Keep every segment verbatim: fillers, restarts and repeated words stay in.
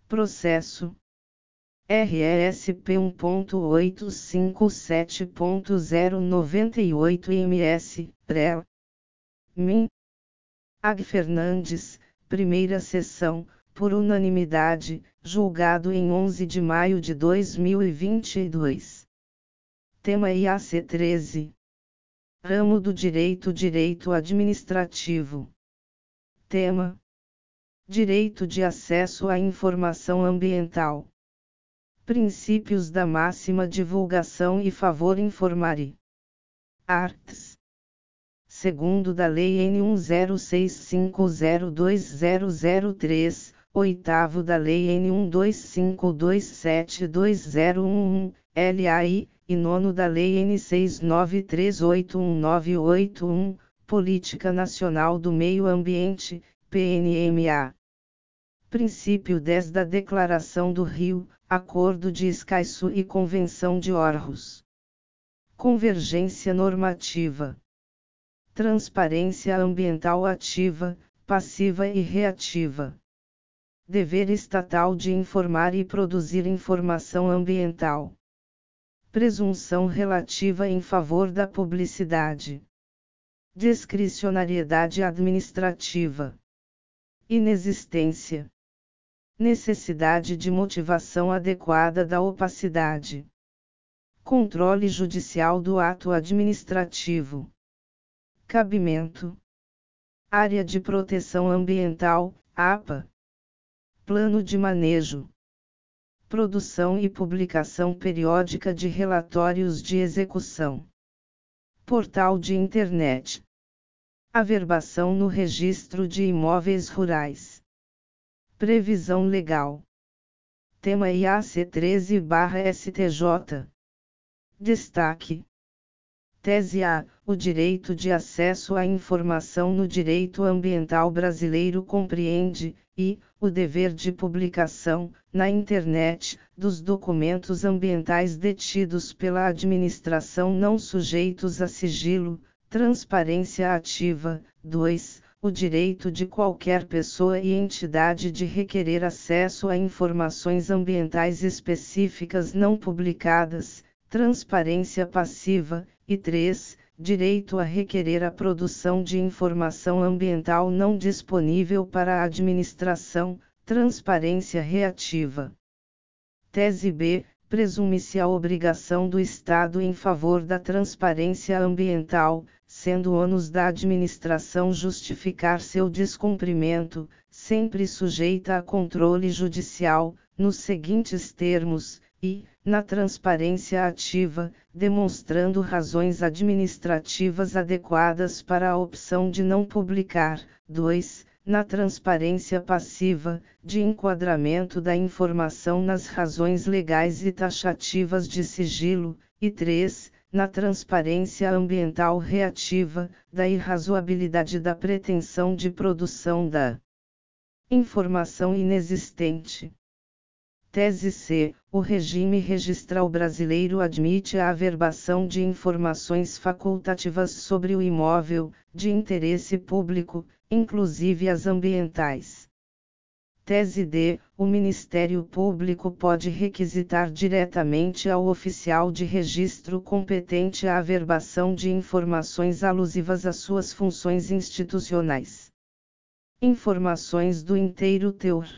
Processo R E S P um ponto oito cinco sete ponto zero nove oito M S, P R E L. Min. Ag Fernandes, primeira sessão, por unanimidade, julgado em onze de maio de dois mil e vinte e dois. Tema I A C treze. Ramo do Direito Direito Administrativo. Tema: Direito de acesso à informação ambiental. Princípios da máxima divulgação e favor informare. Arts. Segundo da Lei N um zero seis cinco zero dois zero zero três, oitavo da Lei N um dois cinco dois sete dois zero um um, L A I, e nono da Lei N seis nove três oito um nove oito um, Política Nacional do Meio Ambiente, P N M A. Princípio dez da Declaração do Rio, Acordo de Escazú e Convenção de Aarhus. Convergência normativa. Transparência ambiental ativa, passiva e reativa. Dever estatal de informar e produzir informação ambiental. Presunção relativa em favor da publicidade. Discricionariedade administrativa. Inexistência. Necessidade de motivação adequada da opacidade. Controle judicial do ato administrativo. Cabimento. Área de Proteção Ambiental, A P A. Plano de manejo. Produção e publicação periódica de relatórios de execução. Portal de Internet. Averbação no Registro de Imóveis Rurais. Previsão legal. Tema I A C treze barra S T J. Destaque. Tese A. O direito de acesso à informação no direito ambiental brasileiro compreende, e, o dever de publicação, na Internet, dos documentos ambientais detidos pela administração não sujeitos a sigilo. Transparência ativa. dois. O direito de qualquer pessoa e entidade de requerer acesso a informações ambientais específicas não publicadas. Transparência passiva. E três. Direito a requerer a produção de informação ambiental não disponível para a administração. Transparência reativa. Tese B. Presume-se a obrigação do Estado em favor da transparência ambiental, sendo ônus da administração justificar seu descumprimento, sempre sujeita a controle judicial, nos seguintes termos, e, na transparência ativa, demonstrando razões administrativas adequadas para a opção de não publicar. dois. Na transparência passiva, de enquadramento da informação nas razões legais e taxativas de sigilo. E três. Na transparência ambiental reativa, da irrazoabilidade da pretensão de produção da informação inexistente. Tese C. O regime registral brasileiro admite a averbação de informações facultativas sobre o imóvel, de interesse público, inclusive as ambientais. Tese D. O Ministério Público pode requisitar diretamente ao oficial de registro competente a averbação de informações alusivas às suas funções institucionais. Informações do inteiro teor.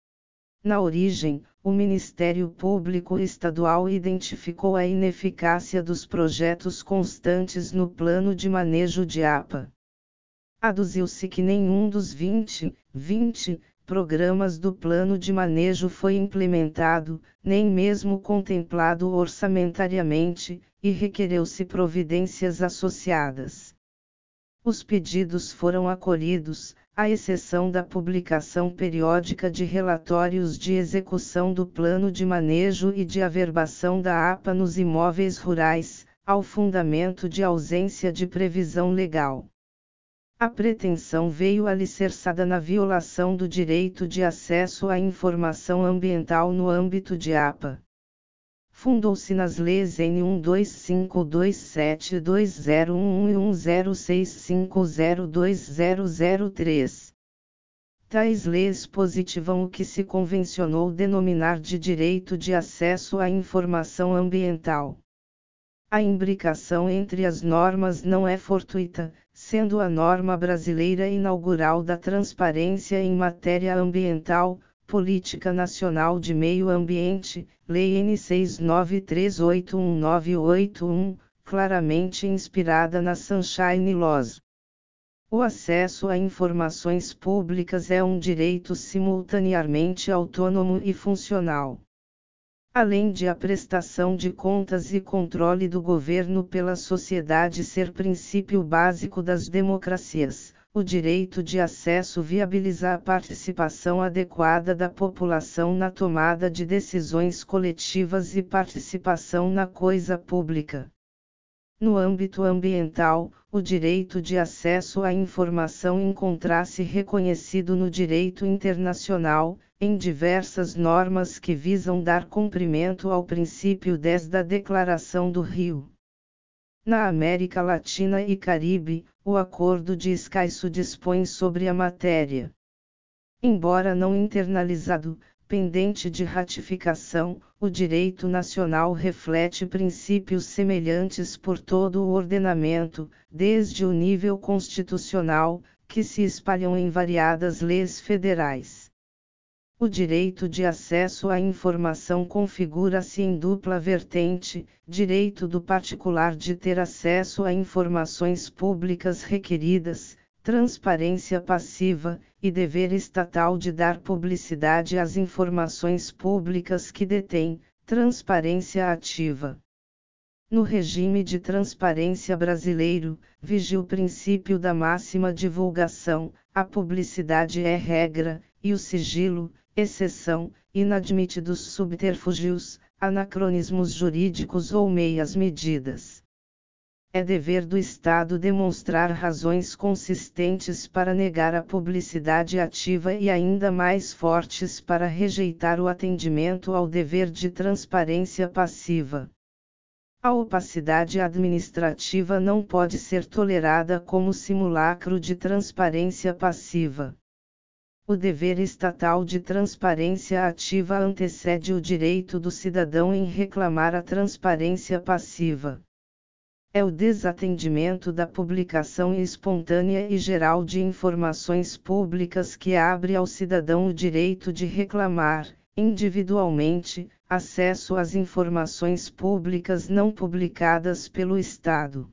Na origem, o Ministério Público Estadual identificou a ineficácia dos projetos constantes no plano de manejo de A P A. Aduziu-se que nenhum dos vinte, vinte programas do plano de manejo foi implementado, nem mesmo contemplado orçamentariamente, e requereu-se providências associadas. Os pedidos foram acolhidos, à exceção da publicação periódica de relatórios de execução do plano de manejo e de averbação da A P A nos imóveis rurais, ao fundamento de ausência de previsão legal. A pretensão veio alicerçada na violação do direito de acesso à informação ambiental no âmbito de A P A. Fundou-se nas leis N um dois cinco dois sete dois zero um um e um zero seis cinco zero dois zero zero três. Tais leis positivam o que se convencionou denominar de direito de acesso à informação ambiental. A imbricação entre as normas não é fortuita, sendo a norma brasileira inaugural da transparência em matéria ambiental, Política Nacional de Meio Ambiente, Lei N seis nove três oito um nove oito um, claramente inspirada na Sunshine Laws. O acesso a informações públicas é um direito simultaneamente autônomo e funcional. Além de a prestação de contas e controle do governo pela sociedade ser princípio básico das democracias, o direito de acesso viabiliza a participação adequada da população na tomada de decisões coletivas e participação na coisa pública. No âmbito ambiental, o direito de acesso à informação encontra-se reconhecido no direito internacional, em diversas normas que visam dar cumprimento ao princípio dez da Declaração do Rio. Na América Latina e Caribe, o Acordo de Escazú dispõe sobre a matéria. Embora não internalizado, pendente de ratificação, o direito nacional reflete princípios semelhantes por todo o ordenamento, desde o nível constitucional, que se espalham em variadas leis federais. O direito de acesso à informação configura-se em dupla vertente: direito do particular de ter acesso a informações públicas requeridas, transparência passiva, e dever estatal de dar publicidade às informações públicas que detém, transparência ativa. No regime de transparência brasileiro, vige o princípio da máxima divulgação, a publicidade é regra, e o sigilo, exceção, inadmitidos subterfúgios, anacronismos jurídicos ou meias medidas. É dever do Estado demonstrar razões consistentes para negar a publicidade ativa e ainda mais fortes para rejeitar o atendimento ao dever de transparência passiva. A opacidade administrativa não pode ser tolerada como simulacro de transparência passiva. O dever estatal de transparência ativa antecede o direito do cidadão em reclamar a transparência passiva. É o desatendimento da publicação espontânea e geral de informações públicas que abre ao cidadão o direito de reclamar, individualmente, acesso às informações públicas não publicadas pelo Estado.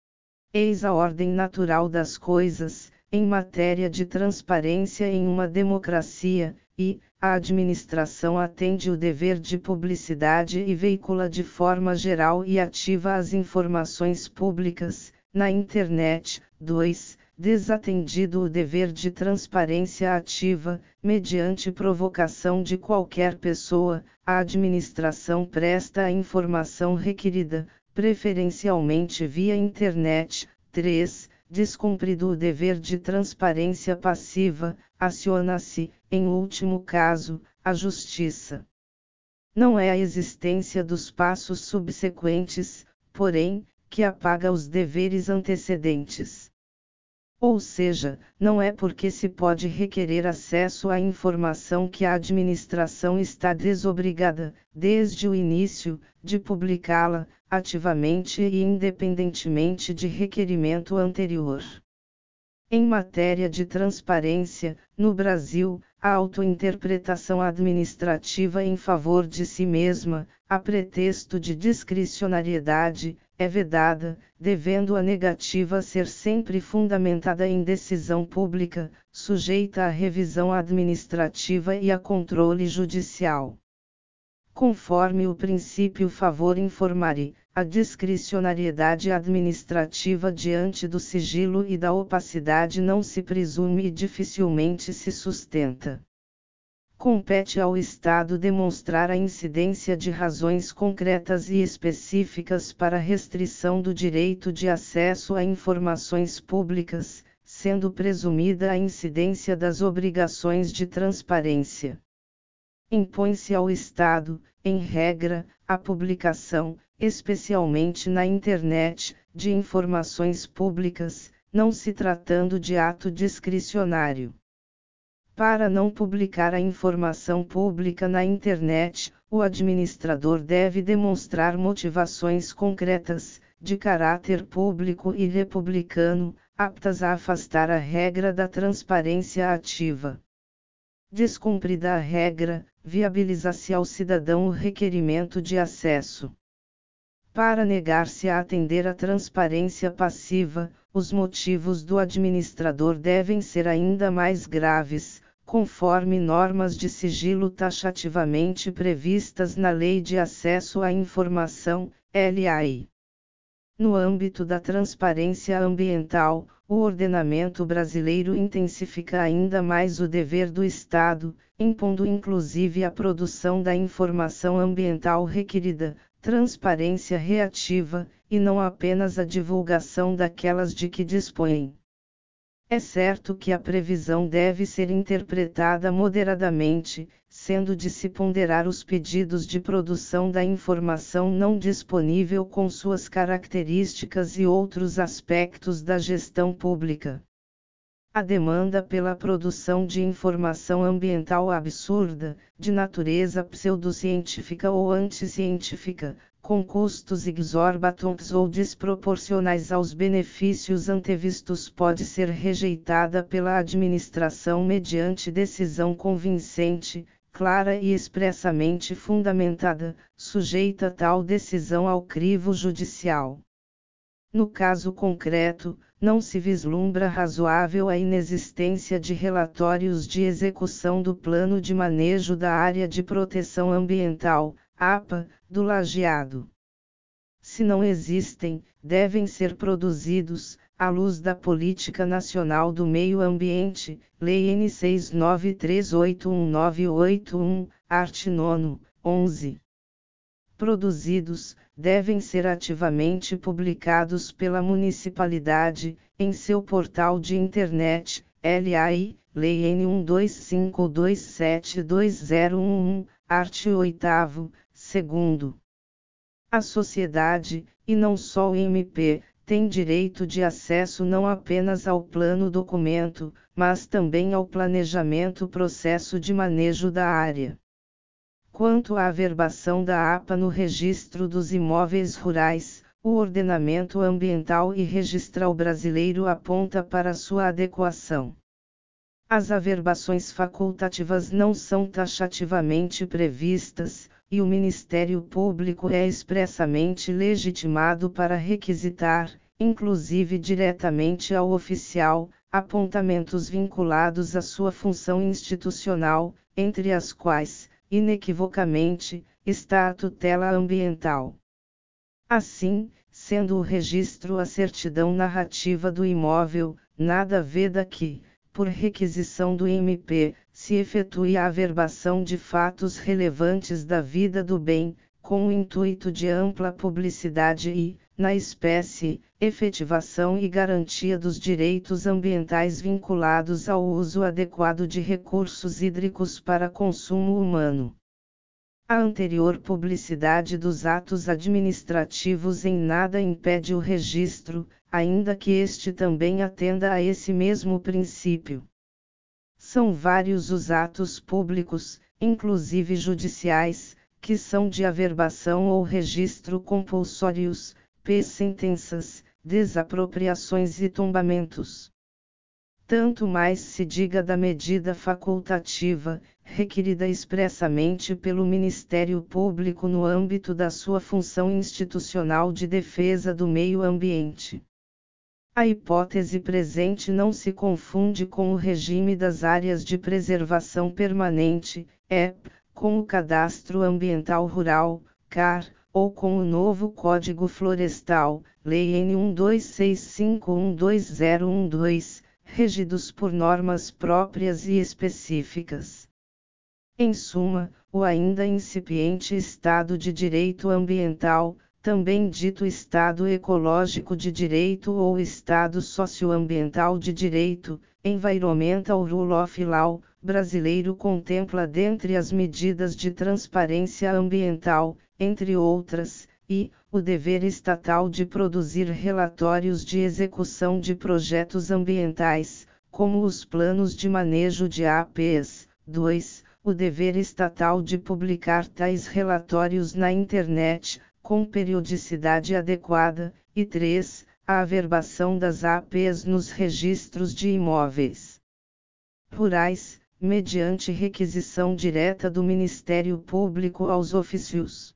Eis a ordem natural das coisas, em matéria de transparência em uma democracia, e, a administração atende o dever de publicidade e veicula de forma geral e ativa as informações públicas, na Internet. dois. Desatendido o dever de transparência ativa, mediante provocação de qualquer pessoa, a administração presta a informação requerida, preferencialmente via Internet. três. Descumprido o dever de transparência passiva, aciona-se, em último caso, a Justiça. Não é a existência dos passos subsequentes, porém, que apaga os deveres antecedentes. Ou seja, não é porque se pode requerer acesso à informação que a administração está desobrigada, desde o início, de publicá-la, ativamente e independentemente de requerimento anterior. Em matéria de transparência, no Brasil, a autointerpretação administrativa em favor de si mesma, a pretexto de discricionariedade, é vedada, devendo a negativa ser sempre fundamentada em decisão pública, sujeita à revisão administrativa e a controle judicial. Conforme o princípio favor informare, a discricionariedade administrativa diante do sigilo e da opacidade não se presume e dificilmente se sustenta. Compete ao Estado demonstrar a incidência de razões concretas e específicas para restrição do direito de acesso a informações públicas, sendo presumida a incidência das obrigações de transparência. Impõe-se ao Estado, em regra, a publicação, especialmente na Internet, de informações públicas, não se tratando de ato discricionário. Para não publicar a informação pública na internet, o administrador deve demonstrar motivações concretas, de caráter público e republicano, aptas a afastar a regra da transparência ativa. Descumprida a regra, viabiliza-se ao cidadão o requerimento de acesso. Para negar-se a atender à transparência passiva, os motivos do administrador devem ser ainda mais graves, conforme normas de sigilo taxativamente previstas na Lei de Acesso à Informação, L A I. No âmbito da transparência ambiental, o ordenamento brasileiro intensifica ainda mais o dever do Estado, impondo inclusive a produção da informação ambiental requerida, transparência reativa, e não apenas a divulgação daquelas de que dispõem. É certo que a previsão deve ser interpretada moderadamente, sendo de se ponderar os pedidos de produção da informação não disponível com suas características e outros aspectos da gestão pública. A demanda pela produção de informação ambiental absurda, de natureza pseudocientífica ou anticientífica, com custos exorbitantes ou desproporcionais aos benefícios antevistos pode ser rejeitada pela administração mediante decisão convincente, clara e expressamente fundamentada, sujeita tal decisão ao crivo judicial. No caso concreto, não se vislumbra razoável a inexistência de relatórios de execução do Plano de Manejo da Área de Proteção Ambiental, A P A, do Lajeado. Se não existem, devem ser produzidos, à luz da Política Nacional do Meio Ambiente, Lei N seis nove três oito um nove oito um, art. nove, onze. Produzidos, devem ser ativamente publicados pela municipalidade, em seu portal de internet, L A I, Lei N um dois cinco dois sete dois zero um um, art. oito, segundo. A sociedade, e não só o M P, tem direito de acesso não apenas ao plano documento, mas também ao planejamento processo de manejo da área. Quanto à averbação da A P A no registro dos imóveis rurais, o ordenamento ambiental e registral brasileiro aponta para sua adequação. As averbações facultativas não são taxativamente previstas, e o Ministério Público é expressamente legitimado para requisitar, inclusive diretamente ao oficial, apontamentos vinculados à sua função institucional, entre as quais, inequivocamente, está a tutela ambiental. Assim, sendo o registro a certidão narrativa do imóvel, nada veda que, por requisição do M P, se efetue a averbação de fatos relevantes da vida do bem, com o intuito de ampla publicidade e, na espécie, efetivação e garantia dos direitos ambientais vinculados ao uso adequado de recursos hídricos para consumo humano. A anterior publicidade dos atos administrativos em nada impede o registro, ainda que este também atenda a esse mesmo princípio. São vários os atos públicos, inclusive judiciais, que são de averbação ou registro compulsórios, p. sentenças, desapropriações e tombamentos. Tanto mais se diga da medida facultativa, requerida expressamente pelo Ministério Público no âmbito da sua função institucional de defesa do meio ambiente. A hipótese presente não se confunde com o regime das áreas de preservação permanente, E P, com o Cadastro Ambiental Rural, C A R, ou com o novo Código Florestal, Lei N um dois seis cinco um dois zero um dois, regidos por normas próprias e específicas. Em suma, o ainda incipiente Estado de Direito Ambiental, também dito Estado Ecológico de Direito ou Estado Socioambiental de Direito, Environmental Rule of Law, brasileiro contempla dentre as medidas de transparência ambiental, entre outras, e, o dever estatal de produzir relatórios de execução de projetos ambientais, como os planos de manejo de A Ps. dois. O dever estatal de publicar tais relatórios na internet, com periodicidade adequada, e três. A averbação das A Ps nos registros de imóveis rurais, mediante requisição direta do Ministério Público aos ofícios.